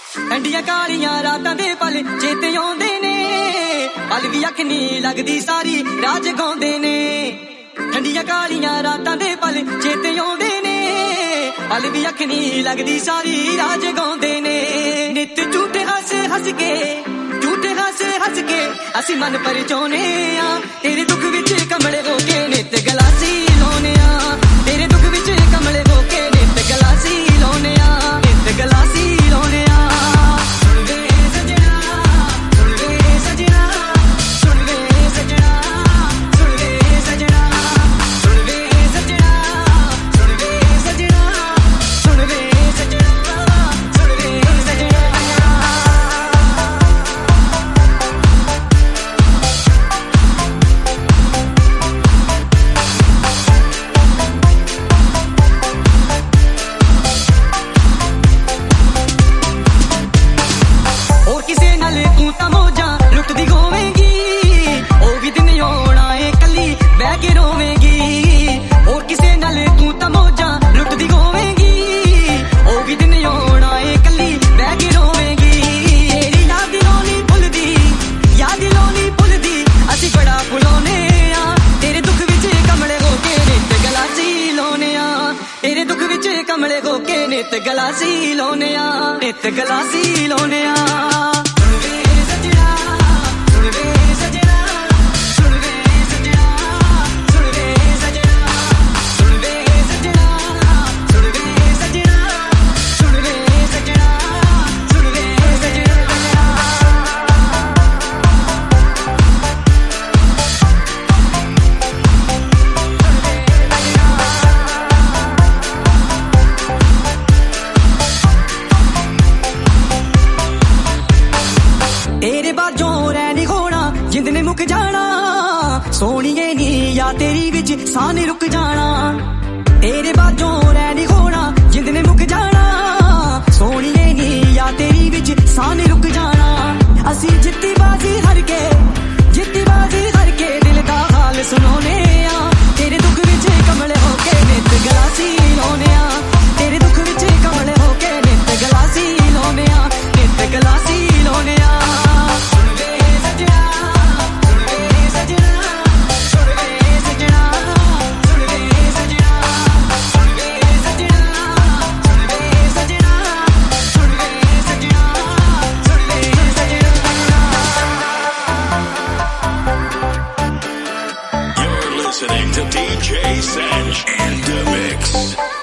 ਠੰਡੀਆਂ ਕਾਲੀਆਂ ਰਾਤਾਂ ਦੇ ਪਲ ਚੇਤੇ ਆਉਂਦੇ ਨੇ, ਪਲ ਵੀ ਅੱਖ ਨੀ ਲੱਗਦੀ ਸਾਰੀ ਰਾਜ ਗਾਉਂਦੇ ਨੇ। ਠੰਡੀਆਂ ਕਾਲੀਆਂ ਰਾਤਾਂ ਦੇ ਪਲ ਚੇਤੇ ਆਉਂਦੇ ਨੇ, ਪਲ ਵੀ ਅੱਖ ਨੀ ਲੱਗਦੀ ਸਾਰੀ ਰਾਜ ਗਾਉਂਦੇ ਨੇ। ਨਿੱਤ ਝੂਠੇ ਹੱਸ ਹੱਸ ਕੇ, ਝੂਠੇ ਹੱਸ ਹੱਸ ਕੇ ਅਸੀਂ ਮਨ ਪਰਚਾਉਨੇ ਆ, ਤੇਰੇ ਦੁੱਖ ਵਿੱਚ ਕਮਲੇ ਹੋ ਕੇ ਨਿੱਤ ਗਲਾਸੀ ਲਾਉਨੇ ਆ। ਤੇਰੇ ਦੁੱਖ ਵਿੱਚ ਕਮਲੇ ਹੋ ਕੇ ਨਿੱਤ ਗਲਾਸੀ ਲਾਉਨੇ ਆ, ਨਿੱਤ ਗਲਾਸੀ ਲਾਉਨੇ ਆ। ਸੁਣ ਵੇ ਸਜਣਾ, ਸੁਣ ਵੇ ਸਜਣਾ, ਸੁਣ ਵੇ ਸਜਣਾ, ਸੁਣ ਵੇ ਸਜਣਾ, ਸੁਣ ਵੇ ਸਜਣਾ, ਸੁਣ ਵੇ ਸਜਣਾ, ਸੁਣ ਵੇ ਸਜਣਾ, ਸੁਣ ਵੇ ਸਜਣਾ। ਹੋਰ ਕਿਸੇ ਨਾਲ ਤੂੰ ਤਾਂ ਮੌਜਾਂ ਲੁੱਟਦੀ ਹੋਵੇਂਗੀ, ਉਹ ਵੀ ਦਿਨ ਆਉਣਾ ਏ ਕੱਲੀ ਬਹਿ ਕੇ ਰੋਵੇਂਗੀ। ਹੋਰ ਕਿਸੇ ਨਾਲ ਤੂੰ ਤਾਂ ਮੌਜਾਂ ਲੁੱਟਦੀ ਹੋਵੇਂਗੀ, ਉਹ ਵੀ ਦਿਨ ਆਉਣਾ ਏ ਕੱਲੀ ਬਹਿ ਕੇ ਰੋਵੇਂਗੀ। ਤੇਰੀ ਯਾਦ ਦਿਲੋਂ ਨੀ ਭੁੱਲਦੀ, ਯਾਦ ਦਿਲੋਂ ਨੀ ਭੁੱਲਦੀ, ਅਸੀਂ ਬੜਾ ਭੁਲਾਉਨੇ ਆ। ਤੇਰੇ ਦੁੱਖ ਵਿੱਚ ਕਮਲੇ ਹੋ ਕੇ ਨਿੱਤ ਗਲਾਸੀ ਲਾਉਨੇ ਆ, ਤੇਰੇ ਦੁੱਖ ਵਿੱਚ ਕਮਲੇ ਹੋ ਕੇ ਨਿੱਤ ਗਲਾਸੀ ਲਾਉਨੇ ਆ, ਨਿੱਤ ਗਲਾਸੀ ਲਾਉਨੇ ਆ। ਸੁਣ ਵੇ ਸਜਣਾ, ਸੁਣ ਵੇ ਸਜਣਾ, ਸੁਣ ਵੇ ਸਜਣਾ, ਸੁਣ ਵੇ ਸਜਣਾ, ਸੁਣ ਵੇ ਸਜਣਾ, ਸੁਣ ਵੇ ਸਜਣਾ, ਸੁਣ ਵੇ ਸਜਣਾ, ਸੁਣ ਵੇ ਸਜਣਾ। ਤੇਰੇ ਬਾਝੋਂ ਰਹਿ ਨੀ ਹੋਣਾ, ਜਿੰਦ ਨੇ ਮੁੱਕ ਜਾਣਾ, ਸੋਹਣੀਏ ਨੀ ਯਾ ਤੇਰੀ ਵਿੱਚ ਸਾਹ ਨੇ ਰੁਕ ਜਾਣਾ। ਤੇਰੇ ਬਾਝੋਂ ਰਹਿ ਨੀ ਹੋਣਾ, ਜਿੰਦ ਨੇ ਮੁੱਕ ਜਾਣਾ, ਸੋਹਣੀਏ ਨੀ ਯਾ ਤੇਰੀ ਵਿੱਚ ਸਾਹ ਨੇ ਰੁਕ ਜਾਣਾ। ਅਸੀਂ ਜਿੱਤੀ ਬਾਜ਼ੀ ਹਾਰ ਕੇ, ਜਿੱਤੀ ਬਾਜ਼ੀ ਹਾਰ ਕੇ ਦਿਲ ਦਾ ਹਾਲ ਸੁਣਾਉਨੇ ਆ। ਤੇਰੇ ਦੁੱਖ ਵਿੱਚ ਕਮਲੇ ਹੋ ਕੇ ਨਿੱਤ ਗਲਾਸੀ ਲਾਉਨੇ ਆ, ਤੇਰੇ ਦੁੱਖ ਵਿੱਚ ਕਮਲੇ ਹੋ ਕੇ ਨਿੱਤ ਗਲਾਸੀ ਲਾਉਨੇ ਆ, ਨਿੱਤ ਗਲਾਸੀ ਲਾਉਨੇ ਆ। ਸੁਣ ਵੇ ਸਜਣਾ, ਸੁਣ ਵੇ ਸਜਣਾ, ਸੁਣ ਵੇ ਸਜਣਾ, ਸੁਣ ਵੇ ਸਜਣਾ, ਸੁਣ ਵੇ ਸਜਣਾ, ਸੁਣ ਵੇ ਸਜਣਾ, ਸੁਣ ਵੇ ਸਜਣਾ, ਸੁਣ ਵੇ ਸਜਣਾ। You're listening to DJ Sanj in the mix.